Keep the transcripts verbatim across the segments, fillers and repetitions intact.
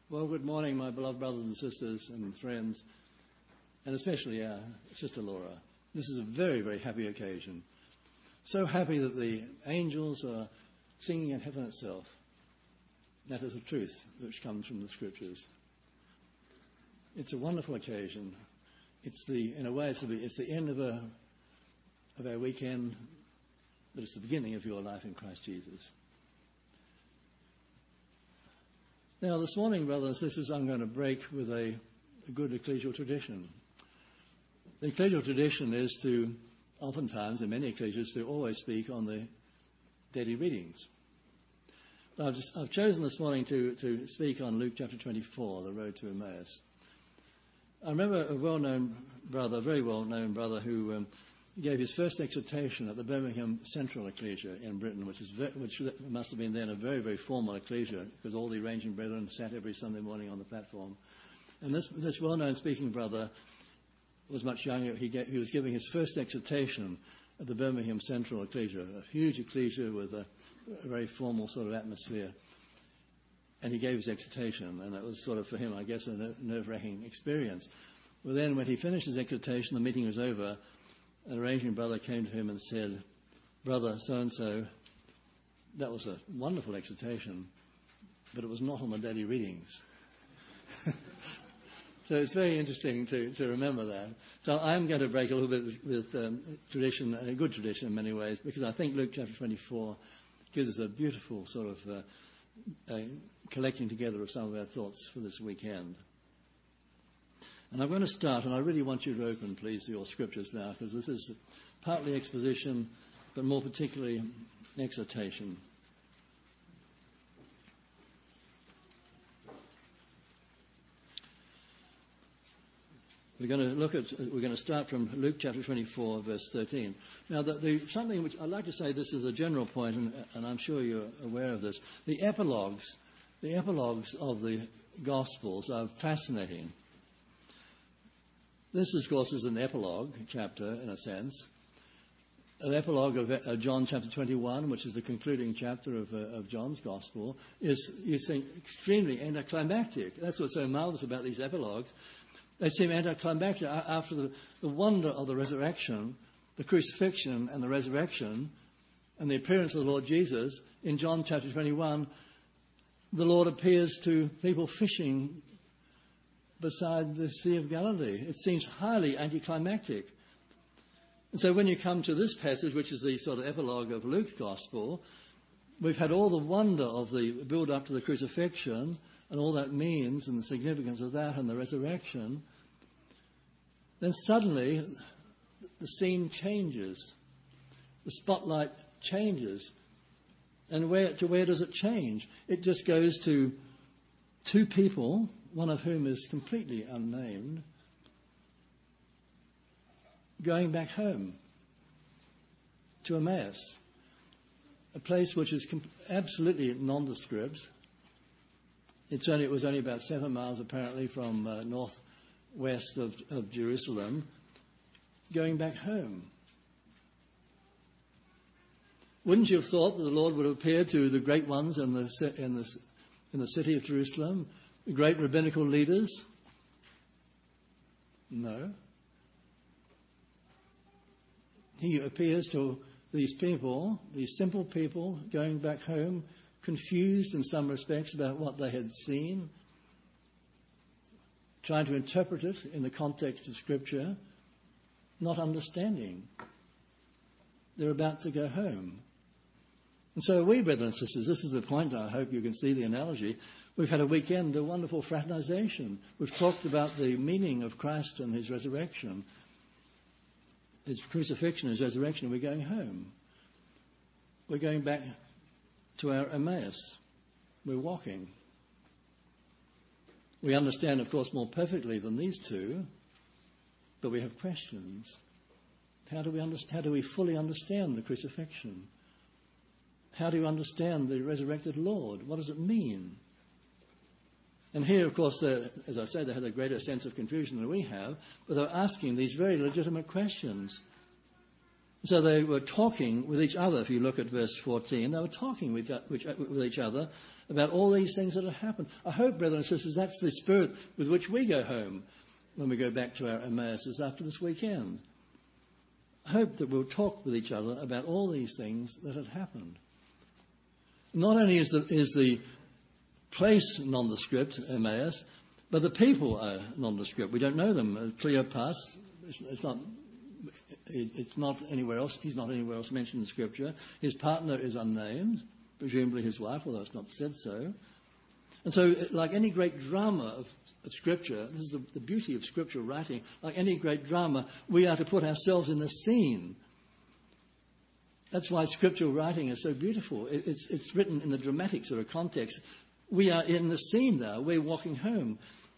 Well, good morning, my beloved brothers and sisters and friends, and especially our sister Laura. This is a very, very happy occasion. So happy that the angels are singing in heaven itself. That is a truth which comes from the Scriptures. It's a wonderful occasion. It's the, in a way, it's the, it's the end of a of our weekend, but it's the beginning of your life in Christ Jesus. Now, this morning, brothers and sisters, I'm going to break with a, a good ecclesial tradition. The ecclesial tradition is to, oftentimes, in many ecclesias, to always speak on the daily readings. But I've, just, I've chosen this morning to, to speak on Luke chapter twenty-four, the road to Emmaus. I remember a well-known brother, a very well-known brother, who um, gave his first exhortation at the Birmingham Central Ecclesia in Britain, which is ve- which must have been then a very, very formal ecclesia, because all the arranging brethren sat every Sunday morning on the platform. And this this well-known speaking brother was much younger. He, gave, he was giving his first exhortation at the Birmingham Central Ecclesia, a huge ecclesia with a, a very formal sort of atmosphere. And he gave his exhortation, and it was sort of, for him, I guess, a nerve-wracking experience. Well, then, when he finished his exhortation, the meeting was over. An arranging brother came to him and said, "Brother so-and-so, that was a wonderful exhortation, but it was not on the daily readings." So it's very interesting to, to remember that. So I'm going to break a little bit with, with um, tradition, a good tradition in many ways, because I think Luke chapter twenty-four gives us a beautiful sort of uh, uh, collecting together of some of our thoughts for this weekend. And I'm going to start, and I really want you to open, please, your scriptures now, because this is partly exposition, but more particularly exhortation. We're going to look at, we're going to start from Luke chapter twenty-four, verse thirteen. Now, the, the, something which I'd like to say, this is a general point, and, and I'm sure you're aware of this. The epilogues, the epilogues of the Gospels are fascinating. This, of course, is an epilogue chapter, in a sense. An epilogue of uh, John chapter twenty-one, which is the concluding chapter of, uh, of John's Gospel, is, you think, extremely anticlimactic. That's what's so marvelous about these epilogues. They seem anticlimactic after the, the wonder of the resurrection, the crucifixion and the resurrection, and the appearance of the Lord Jesus. In John chapter twenty-one, the Lord appears to people fishing beside the Sea of Galilee. It seems highly anticlimactic. And so when you come to this passage, which is the sort of epilogue of Luke's Gospel, we've had all the wonder of the build-up to the crucifixion and all that means and the significance of that and the resurrection. Then suddenly the scene changes. The spotlight changes. And where to where does it change? It just goes to two people, one of whom is completely unnamed, going back home to Emmaus, a place which is comp- absolutely nondescript. It's only, it was only about seven miles, apparently, from uh, northwest of, of Jerusalem, going back home. Wouldn't you have thought that the Lord would appear to the great ones in the in the in the city of Jerusalem, the great rabbinical leaders? No. He appears to these people, these simple people, going back home, confused in some respects about what they had seen, trying to interpret it in the context of Scripture, not understanding. They're about to go home. And so we, brothers and sisters, this is the point, I hope you can see the analogy. We've had a weekend, a wonderful fraternization. We've talked about the meaning of Christ and his resurrection, his crucifixion, his resurrection, and we're going home. We're going back to our Emmaus. We're walking. We understand, of course, more perfectly than these two, but we have questions. How do we understand, how do we fully understand the crucifixion? How do you understand the resurrected Lord? What does it mean? And here, of course, as I say, they had a greater sense of confusion than we have, but they're asking these very legitimate questions. So they were talking with each other. If you look at verse fourteen, they were talking with, with each other about all these things that had happened. I hope, brothers and sisters, that's the spirit with which we go home when we go back to our Emmaus after this weekend. I hope that we'll talk with each other about all these things that had happened. Not only is the, is the place nondescript, Emmaus, but the people are nondescript. We don't know them. Cleopas, it's, it's not... It's not anywhere else. He's not anywhere else mentioned in Scripture. His partner is unnamed, presumably his wife, although it's not said so. And so, like any great drama of, of Scripture, this is the, the beauty of Scriptural writing, like any great drama, we are to put ourselves in the scene. That's why Scriptural writing is so beautiful. It, it's, it's written in the dramatic sort of context. We are in the scene now. We're walking home.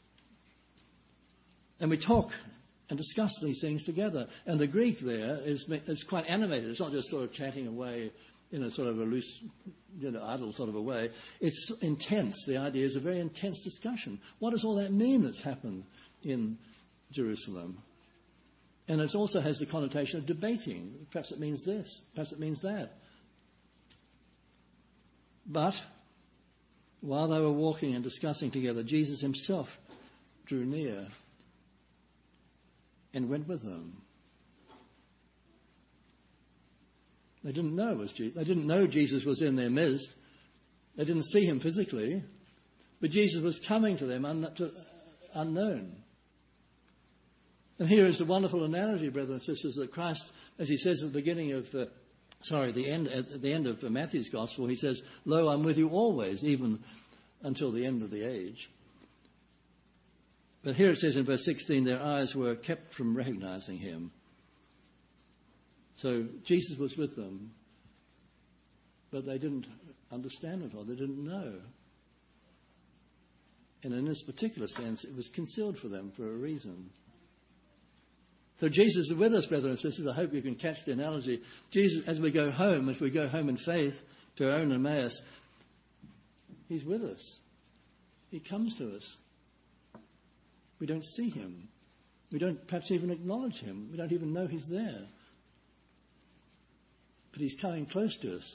And we talk and discuss these things together. And the Greek there is, is quite animated. It's not just sort of chatting away in a sort of a loose, you know, idle sort of a way. It's intense. The idea is a very intense discussion. What does all that mean that's happened in Jerusalem? And it also has the connotation of debating. Perhaps it means this. Perhaps it means that. But while they were walking and discussing together, Jesus himself drew near and went with them. They didn't know it was Jesus. They didn't know Jesus was in their midst. They didn't see him physically, but Jesus was coming to them un- to, unknown. And here is the wonderful analogy, brothers and sisters, that Christ, as he says at the beginning of, uh, sorry, the end at the end of Matthew's Gospel, he says, "Lo, I'm with you always, even until the end of the age." But here it says in verse sixteen, their eyes were kept from recognizing him. So Jesus was with them, but they didn't understand it or they didn't know. And in this particular sense, it was concealed for them for a reason. So Jesus is with us, brothers and sisters. I hope you can catch the analogy. Jesus, as we go home, if we go home in faith to our own Emmaus, he's with us. He comes to us. We don't see him. We don't perhaps even acknowledge him. We don't even know he's there. But he's coming close to us.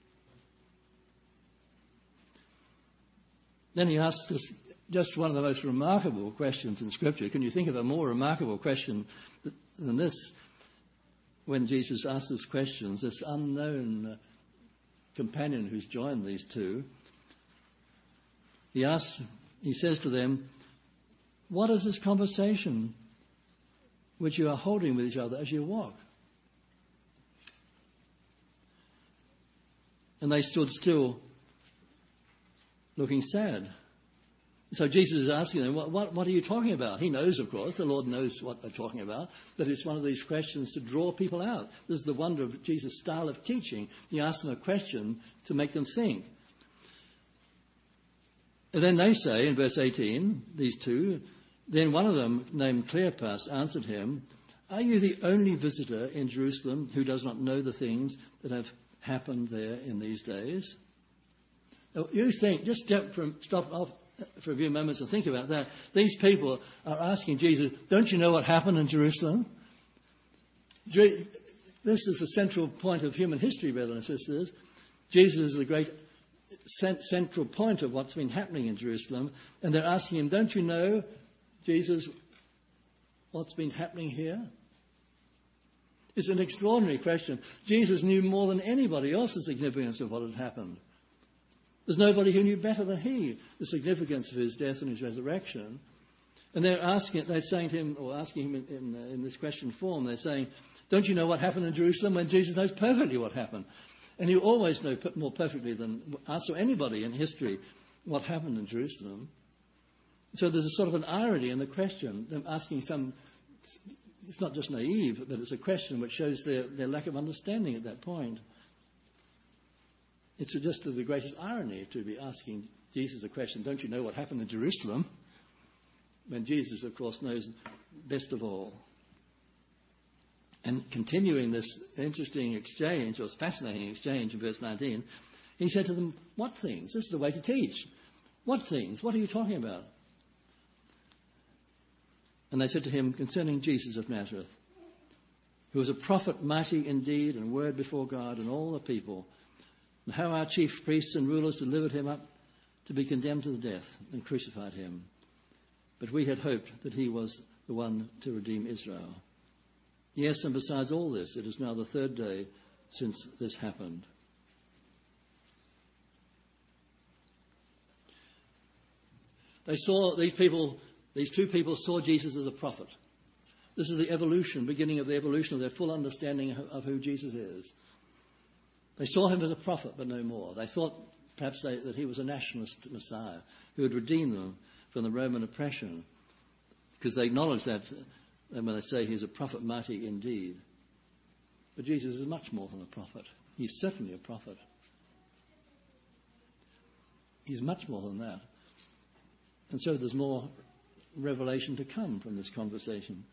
Then he asks us just one of the most remarkable questions in Scripture. Can you think of a more remarkable question than this? When Jesus asked this question, this unknown companion who's joined these two, he asks, he says to them, "What is this conversation which you are holding with each other as you walk?" And they stood still, looking sad. So Jesus is asking them, what, what, what are you talking about? He knows, of course, the Lord knows what they're talking about, but it's one of these questions to draw people out. This is the wonder of Jesus' style of teaching. He asks them a question to make them think. And then they say, in verse eighteen, these two, then one of them, named Cleopas, answered him, "Are you the only visitor in Jerusalem who does not know the things that have happened there in these days?" Now, you think, just stop, from, stop off for a few moments and think about that. These people are asking Jesus, don't you know what happened in Jerusalem? This is the central point of human history, brothers and sisters. Jesus is the great central point of what's been happening in Jerusalem. And they're asking him, don't you know, Jesus, what's been happening here? It's an extraordinary question. Jesus knew more than anybody else the significance of what had happened. There's nobody who knew better than he the significance of his death and his resurrection. And they're asking, they're saying to him, or asking him in, in, uh, in this question form, they're saying, don't you know what happened in Jerusalem? When Jesus knows perfectly what happened. And you always know more perfectly than us or anybody in history what happened in Jerusalem. So there's a sort of an irony in the question, them asking some, it's not just naive, but it's a question which shows their, their lack of understanding at that point. It's just the greatest irony to be asking Jesus a question, don't you know what happened in Jerusalem? When Jesus, of course, knows best of all. And continuing this interesting exchange, or fascinating exchange in verse nineteen, he said to them, what things? This is the way to teach. What things? What are you talking about? And they said to him, concerning Jesus of Nazareth. who was a prophet mighty in deed and word before God and all the people, and how our chief priests and rulers delivered him up to be condemned to the death and crucified him. But we had hoped that he was the one to redeem Israel. Yes, and besides all this, it is now the third day since this happened. They saw, these people, these two people saw Jesus as a prophet. This is the evolution, beginning of the evolution of their full understanding of who Jesus is. They saw him as a prophet, but no more. They thought perhaps they, that he was a nationalist Messiah who would redeem them from the Roman oppression, because they acknowledged that when they say he's a prophet mighty indeed. But Jesus is much more than a prophet. He's certainly a prophet. He's much more than that. And so there's more revelation to come from this conversation.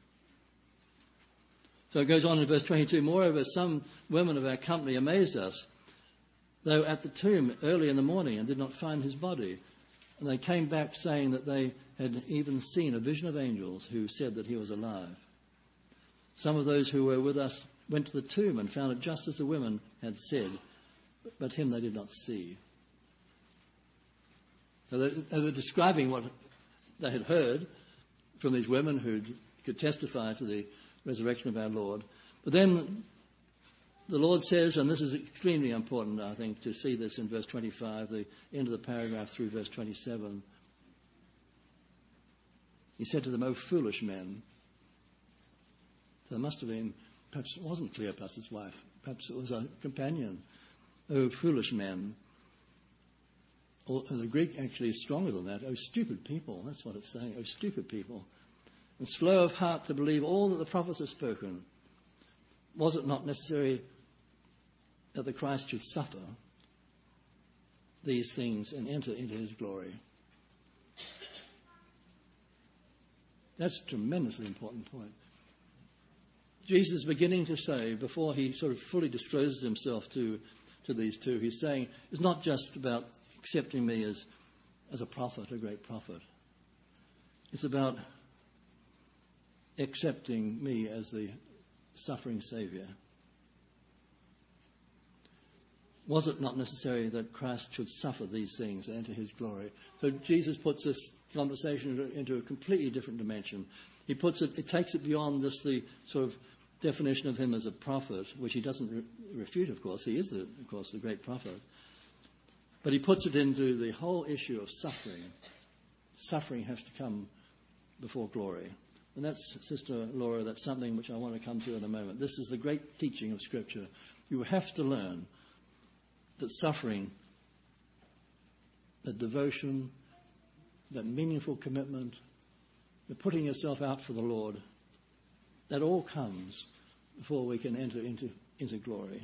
So it goes on in verse twenty-two. Moreover, some women of our company amazed us, though at the tomb early in the morning, and did not find his body. And they came back saying that they had even seen a vision of angels who said that he was alive. Some of those who were with us went to the tomb and found it just as the women had said, but him they did not see. So they, they were describing what they had heard from these women who could testify to the resurrection of our Lord. But then the Lord says, and this is extremely important, I think, to see this in verse twenty-five, the end of the paragraph through verse twenty-seven. He said to them, "O foolish men." So there must have been, perhaps it wasn't Cleopas's wife, perhaps it was a companion. "O foolish men." Or, the Greek actually is stronger than that. "O stupid people." That's what it's saying. "O stupid people. And slow of heart to believe all that the prophets have spoken. Was it not necessary that the Christ should suffer these things and enter into his glory?" That's a tremendously important point. Jesus is beginning to say, before he sort of fully discloses himself to, to these two, he's saying it's not just about accepting me as, as a prophet, a great prophet. It's about accepting me as the suffering Saviour. Was it not necessary that Christ should suffer these things and enter his glory? So Jesus puts this conversation into, into a completely different dimension. He puts it, it takes it beyond this, the sort of definition of him as a prophet, which he doesn't re- refute, of course. He is, the, of course, the great prophet. But he puts it into the whole issue of suffering. Suffering has to come before glory. And that's, Sister Laura, that's something which I want to come to in a moment. This is the great teaching of Scripture. You have to learn that suffering, that devotion, that meaningful commitment, the putting yourself out for the Lord, that all comes before we can enter into, into glory.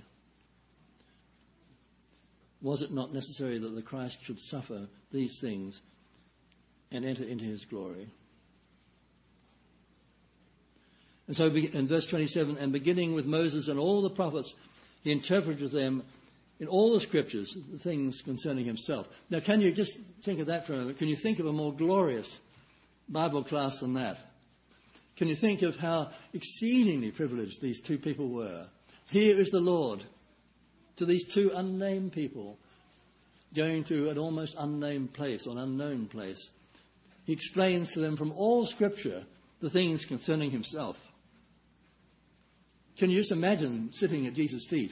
Was it not necessary that the Christ should suffer these things and enter into his glory? And so in verse twenty-seven, and beginning with Moses and all the prophets, he interpreted them in all the scriptures, the things concerning himself. Now, can you just think of that for a moment? Can you think of a more glorious Bible class than that? Can you think of how exceedingly privileged these two people were? Here is the Lord to these two unnamed people going to an almost unnamed place or an unknown place. He explains to them from all Scripture the things concerning himself. Can you just imagine sitting at Jesus' feet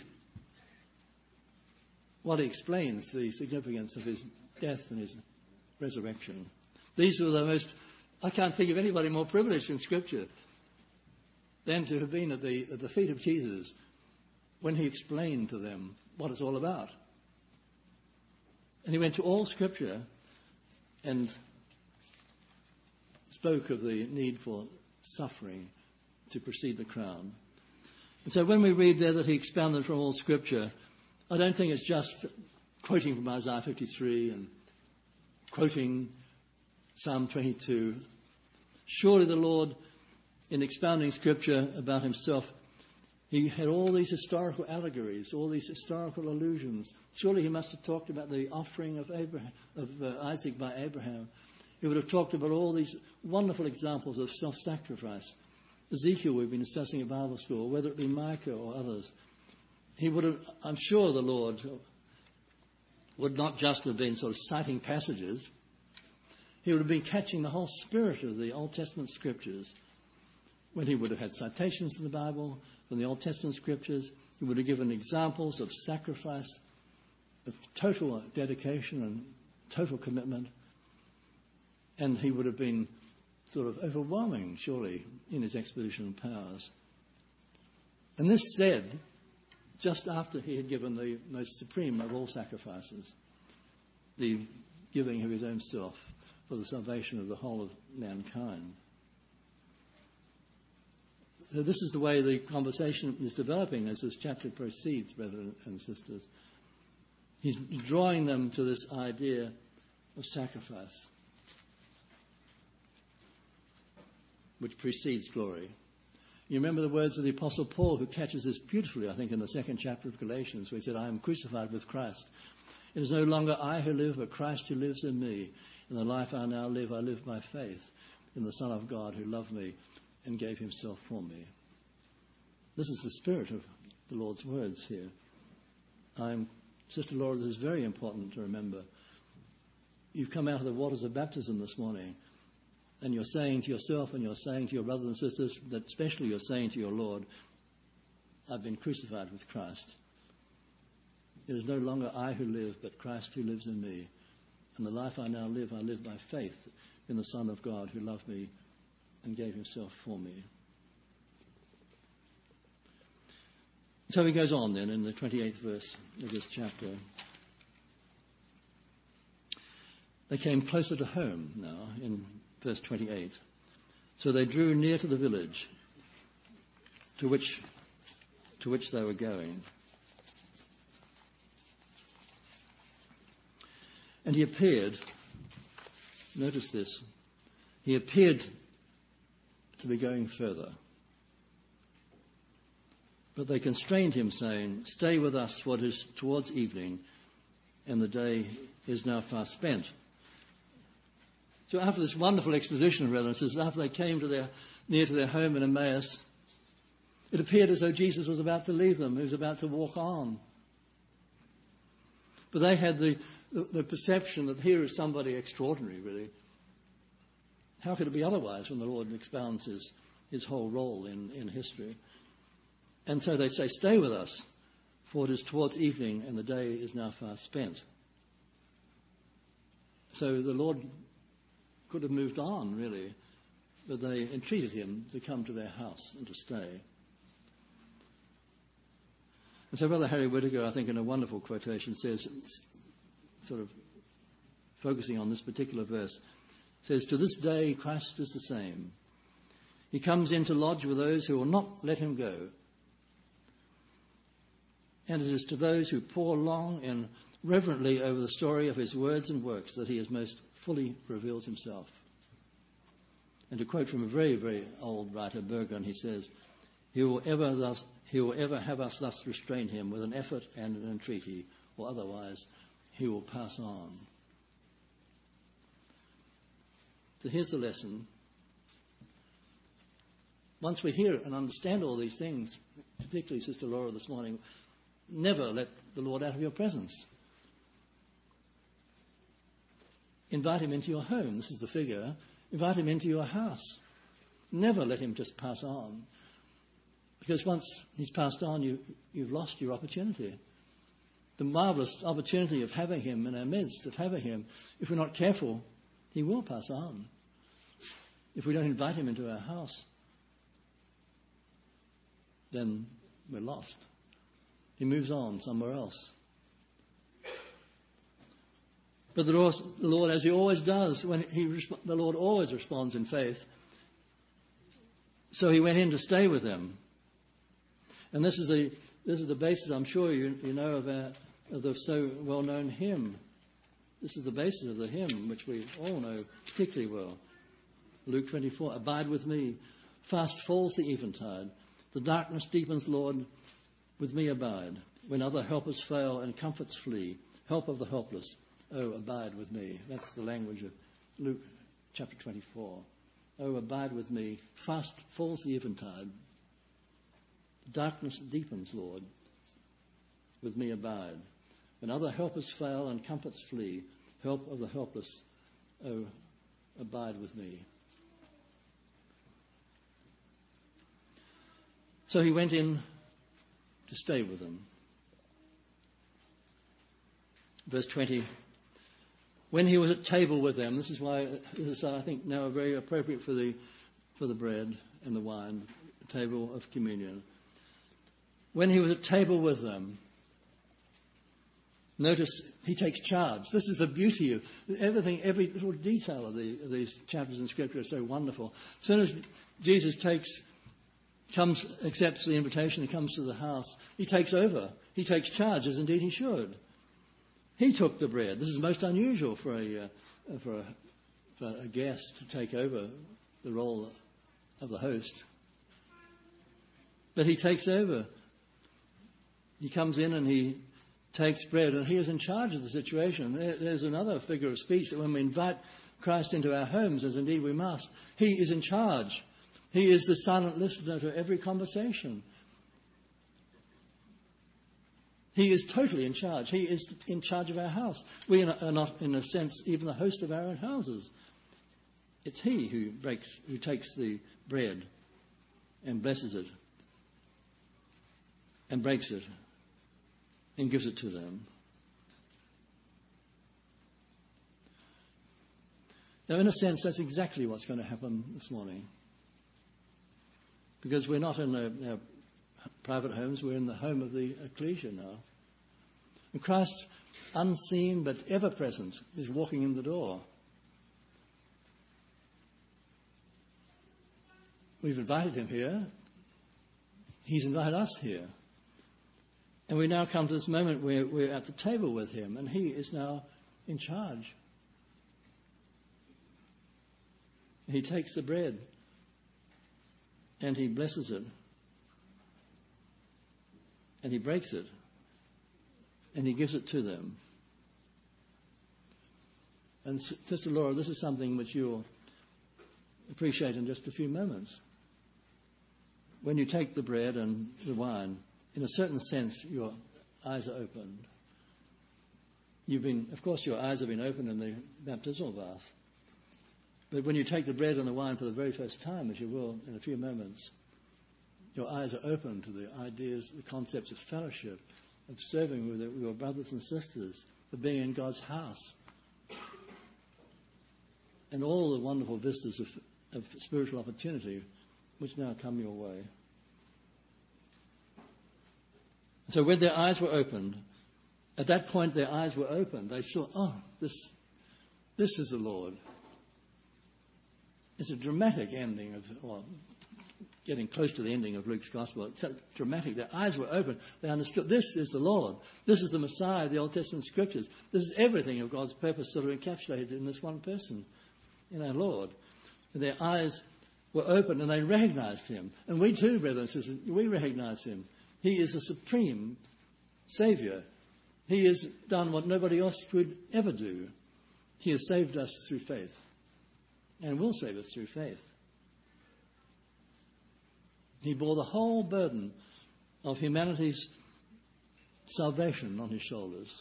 while he explains the significance of his death and his resurrection? These are the most, I can't think of anybody more privileged in Scripture than to have been at the, at the feet of Jesus when he explained to them what it's all about. And he went to all Scripture and spoke of the need for suffering to precede the crown. And so when we read there that he expounded from all Scripture, I don't think it's just quoting from Isaiah fifty-three and quoting Psalm twenty-two. Surely the Lord, in expounding Scripture about himself, he had all these historical allegories, all these historical allusions. Surely he must have talked about the offering of Abraham, of uh, Isaac by Abraham. He would have talked about all these wonderful examples of self-sacrifice Ezekiel we've been discussing at Bible school, whether it be Micah or others, he would have, I'm sure the Lord would not just have been sort of citing passages. He would have been catching the whole spirit of the Old Testament scriptures. When he would have had citations in the Bible from the Old Testament scriptures, he would have given examples of sacrifice, of total dedication and total commitment. And he would have been sort of overwhelming, surely, in his exposition of powers. And this said, just after he had given the most supreme of all sacrifices, the giving of his own self for the salvation of the whole of mankind. So this is the way the conversation is developing as this chapter proceeds, brothers and sisters. He's drawing them to this idea of sacrifice, which precedes glory. You remember the words of the Apostle Paul, who catches this beautifully, I think, in the second chapter of Galatians, where he said, I am crucified with Christ. It is no longer I who live, but Christ who lives in me. In the life I now live, I live by faith in the Son of God who loved me and gave himself for me. This is the spirit of the Lord's words here. I'm, Sister Laura, this is very important to remember. You've come out of the waters of baptism this morning, and you're saying to yourself and you're saying to your brothers and sisters, that especially you're saying to your Lord, I've been crucified with Christ. It is no longer I who live, but Christ who lives in me. And the life I now live, I live by faith in the Son of God who loved me and gave himself for me. So he goes on then in the twenty-eighth verse of this chapter. They came closer to home now in verse twenty-eight. So they drew near to the village to which, to which they were going. And he appeared, notice this, he appeared to be going further. But they constrained him, saying, stay with us, for it is towards evening, and the day is now far spent. So after this wonderful exposition of references, after they came to their, near to their home in Emmaus, it appeared as though Jesus was about to leave them, he was about to walk on. But they had the, the, the perception that here is somebody extraordinary, really. How could it be otherwise when the Lord expounds his, his whole role in, in history? And so they say, stay with us, for it is towards evening and the day is now far spent. So the Lord could have moved on, really, but they entreated him to come to their house and to stay. And so Brother Harry Whittaker, I think in a wonderful quotation, says, sort of focusing on this particular verse, says, to this day Christ is the same. He comes in to lodge with those who will not let him go. And it is to those who pore long and reverently over the story of his words and works that he is most fully reveals himself. And to quote from a very, very old writer, Burgon, he says, he will ever thus, he will ever have us thus restrain him with an effort and an entreaty, or otherwise he will pass on. So here's the lesson. Once we hear and understand all these things, particularly Sister Laura this morning, never let the Lord out of your presence. Invite him into your home. This is the figure. Invite him into your house. Never let him just pass on. Because once he's passed on, you, you've lost your opportunity. The marvellous opportunity of having him in our midst, of having him, if we're not careful, he will pass on. If we don't invite him into our house, then we're lost. He moves on somewhere else. But the Lord, the Lord, as he always does, when he the Lord always responds in faith. So he went in to stay with them. And this is the this is the basis, I'm sure you, you know, of, our, of the so well-known hymn. This is the basis of the hymn, which we all know particularly well. Luke twenty-four, abide with me. Fast falls the eventide. The darkness deepens, Lord, with me abide. When other helpers fail and comforts flee, help of the helpless, oh, abide with me. That's the language of Luke chapter twenty-four. Oh, abide with me. Fast falls the eventide. Darkness deepens, Lord. With me abide. When other helpers fail and comforts flee, help of the helpless, oh, abide with me. So he went in to stay with them. Verse twenty. When he was at table with them, this is why this is, I think, now very appropriate for the for the bread and the wine, the table of communion. When he was at table with them, notice he takes charge. This is the beauty of everything, every little detail of, the, of these chapters in Scripture is so wonderful. As soon as Jesus takes, comes, accepts the invitation and comes to the house, he takes over. He takes charge, as indeed he should. He took the bread. This is most unusual for a, uh, for a, for a guest to take over the role of the host. But he takes over. He comes in and he takes bread, and he is in charge of the situation. There, there's another figure of speech that when we invite Christ into our homes, as indeed we must, he is in charge. He is the silent listener to every conversation. He is totally in charge. He is in charge of our house. We are not, in a sense, even the host of our own houses. It's he who breaks, who takes the bread and blesses it and breaks it and gives it to them. Now, in a sense, that's exactly what's going to happen this morning. Because we're not in a, our private homes, we're in the home of the ecclesia now. And Christ, unseen but ever present, is walking in the door. We've invited him here. He's invited us here. And we now come to this moment where we're at the table with him, and he is now in charge. He takes the bread and he blesses it. And he breaks it. And he gives it to them. And Sister Laura, this is something which you'll appreciate in just a few moments. When you take the bread and the wine, in a certain sense, your eyes are opened. You've been, of course, your eyes have been opened in the baptismal bath. But when you take the bread and the wine for the very first time, as you will in a few moments, your eyes are open to the ideas, the concepts of fellowship, of serving with your brothers and sisters, of being in God's house, and all the wonderful vistas of, of spiritual opportunity which now come your way. So when their eyes were opened, at that point their eyes were opened. They saw, oh, this, this is the Lord. It's a dramatic ending of, or getting close to the ending of Luke's Gospel. It's so dramatic. Their eyes were open. They understood this is the Lord. This is the Messiah of the Old Testament Scriptures. This is everything of God's purpose sort of encapsulated in this one person, in our Lord. And their eyes were open and they recognized him. And we too, brothers and sisters, we recognize him. He is the supreme Saviour. He has done what nobody else could ever do. He has saved us through faith and will save us through faith. He bore the whole burden of humanity's salvation on his shoulders.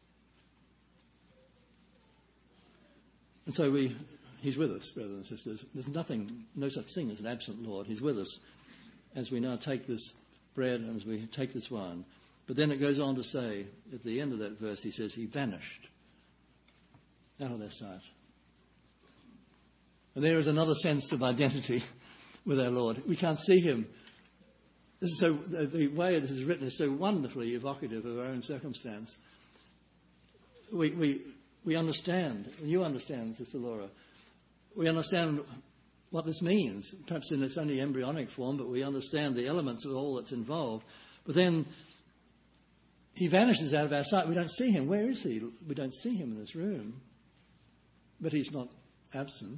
And so we, he's with us, brothers and sisters. There's nothing, no such thing as an absent Lord. He's with us as we now take this bread and as we take this wine. But then it goes on to say, at the end of that verse, he says, he vanished out of their sight. And there is another sense of identity with our Lord. We can't see him. This is so, the, the way this is written is so wonderfully evocative of our own circumstance. We, we, we understand, and you understand, Sister Laura, we understand what this means, perhaps in its only embryonic form, but we understand the elements of all that's involved. But then he vanishes out of our sight. We don't see him. Where is he? We don't see him in this room. But he's not absent.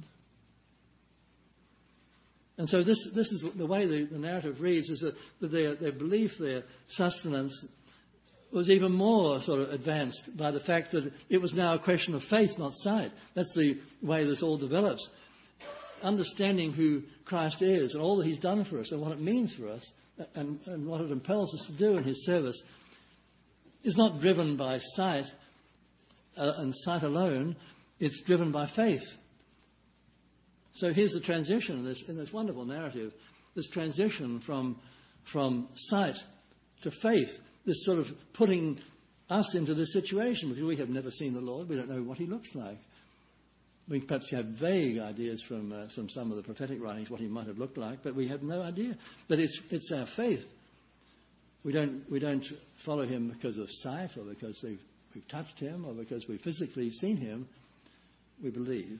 And so this this is the way the, the narrative reads, is that, that their, their belief, their sustenance, was even more sort of advanced by the fact that it was now a question of faith, not sight. That's the way this all develops. understanding who Christ is and all that he's done for us and what it means for us and, and what it impels us to do in his service is not driven by sight uh, and sight alone. It's driven by faith. So here's the transition in this, in this wonderful narrative, this transition from, from sight to faith, this sort of putting us into this situation, because we have never seen the Lord. We don't know what he looks like. We perhaps have vague ideas from, uh, from some of the prophetic writings what he might have looked like, but we have no idea. But it's, it's our faith. We don't, we don't follow him because of sight or because we've, we've touched him or because we've physically seen him. We believe.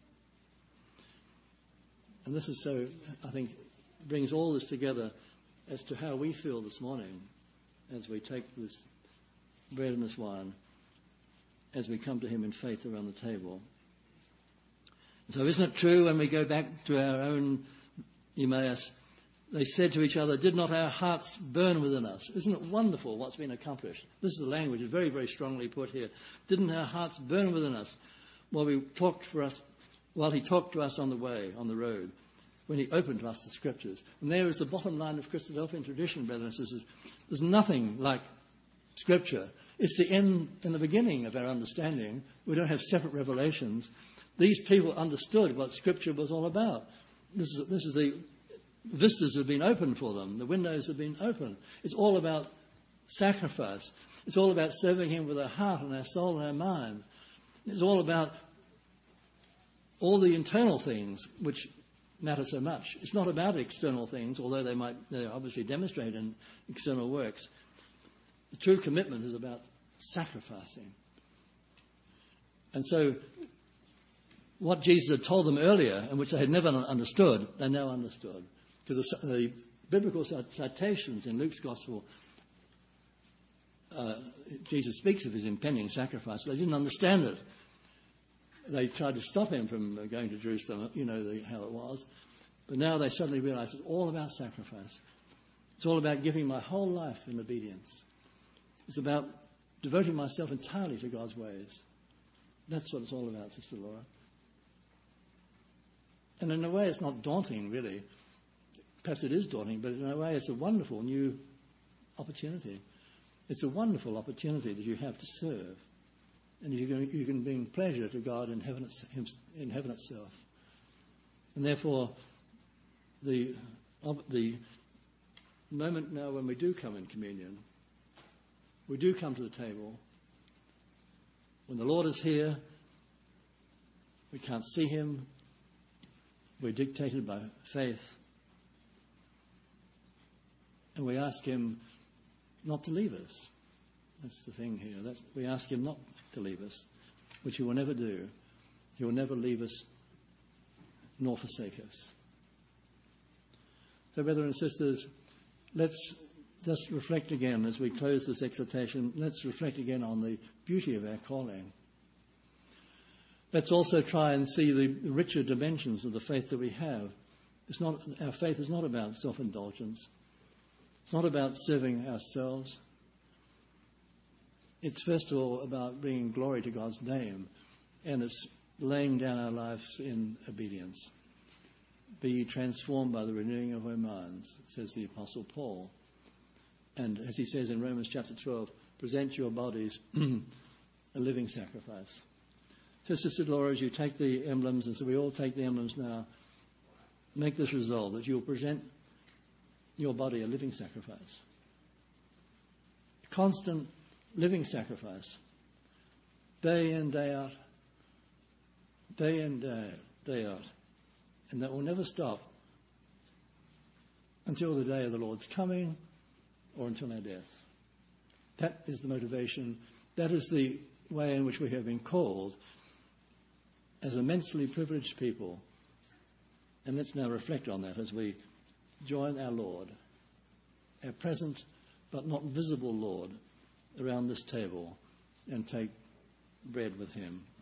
And this is so, I think, brings all this together as to how we feel this morning as we take this bread and this wine, as we come to him in faith around the table. So isn't it true when we go back to our own Emmaus, they said to each other, did not our hearts burn within us? Isn't it wonderful what's been accomplished? This is the language, it's very, very strongly put here. Didn't our hearts burn within us while we talked for us, while he talked to us on the way, on the road, when he opened to us the scriptures? And there is the bottom line of Christadelphian tradition, brothers and sisters. There's nothing like scripture. It's the end and the beginning of our understanding. We don't have separate revelations. These people understood what scripture was all about. This is, this is the vistas have been opened for them. The windows have been opened. It's all about sacrifice. It's all about serving him with our heart and our soul and our mind. It's all about all the internal things which matter so much. It's not about external things, although they might they obviously demonstrate in external works. The true commitment is about sacrificing. And so what Jesus had told them earlier, and which they had never understood, they now understood. Because the, the biblical citations in Luke's Gospel, uh, Jesus speaks of his impending sacrifice. They didn't understand it. They tried to stop him from going to Jerusalem, you know the, how it was. But now they suddenly realize it's all about sacrifice. It's all about giving my whole life in obedience. It's about devoting myself entirely to God's ways. That's what it's all about, Sister Laura. And in a way, it's not daunting, really. Perhaps it is daunting, but in a way, it's a wonderful new opportunity. It's a wonderful opportunity that you have to serve. And you can, you can bring pleasure to God in heaven, in heaven itself. And therefore, the, the moment now when we do come in communion, we do come to the table. When the Lord is here, we can't see him. We're dictated by faith. And we ask him not to leave us. That's the thing here. That's, we ask him not to leave us, which he will never do. He will never leave us nor forsake us. So, brothers and sisters, let's just reflect again as we close this exhortation. Let's reflect again on the beauty of our calling. Let's also try and see the, the richer dimensions of the faith that we have. It's not, our faith is not about self-indulgence. It's not about serving ourselves. It's first of all about bringing glory to God's name, and it's laying down our lives in obedience. Be ye transformed by the renewing of our minds, says the Apostle Paul. And as he says in Romans chapter twelve, present your bodies a living sacrifice. So, Sister Laura, as you take the emblems, and so we all take the emblems now, make this resolve that you'll present your body a living sacrifice. A constant living sacrifice. Day in, day out. Day in, day out. Day out. And that will never stop until the day of the Lord's coming or until our death. That is the motivation. That is the way in which we have been called as immensely privileged people. And let's now reflect on that as we join our Lord, our present but not visible Lord, around this table and take bread with him.